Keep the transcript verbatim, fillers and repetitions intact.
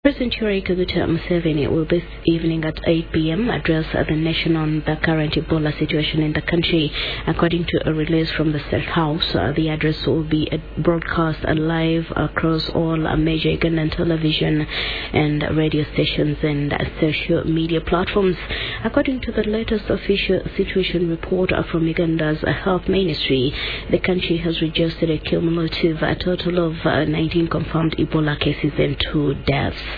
President Yoweri Kaguta Museveni will this evening at eight p m address the nation on the current Ebola situation in the country. According to a release from the State House, uh, the address will be broadcast live across all uh, major Ugandan television and radio stations and uh, social media platforms. According to the latest official situation report uh, from Uganda's uh, Health Ministry, the country has registered a cumulative uh, total of uh, nineteen confirmed Ebola cases and two deaths.